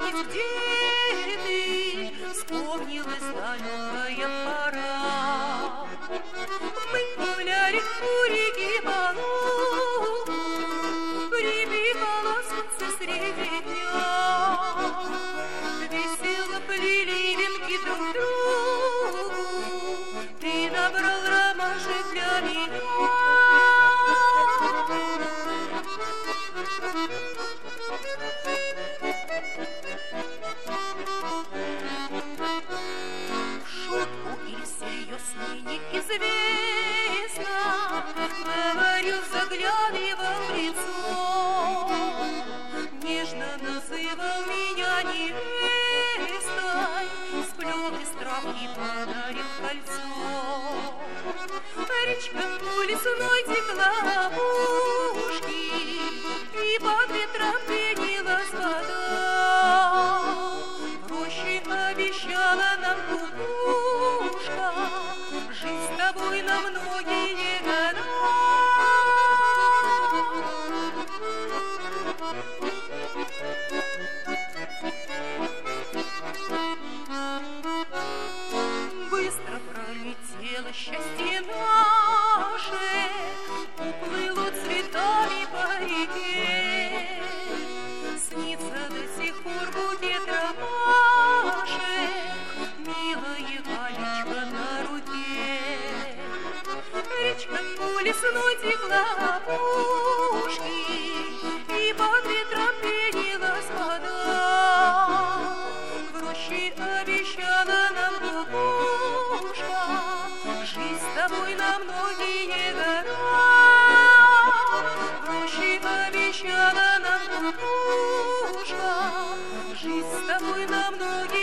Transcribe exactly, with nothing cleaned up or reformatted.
спросить, где ты, вспомнилась далекая пора. Мы гуляли у реки по лугу, припекало солнце среди дня. Весело плели венки друг другу, ты набрал ромашек для меня. Неизвестно, говорю, заглядывал в лицо, нежно называл меня невестой, сплел из травки, подарил кольцо. Речка по лесной текла опушки, и под ветром пенилась вода. В роще обещала нам кукушка жизнь с тобой на многие года. Быстро пролетело счастье наше, уплыло цветами по реке. Снится до сих пор букет ромашек, милая Галечка на руке. Речка по лесной текла опушки, и под ветром пенилась вода. В роще обещала нам кукушка жизнь с тобой на многие года. В роще обещала нам кукушка жизнь с тобой на многие года.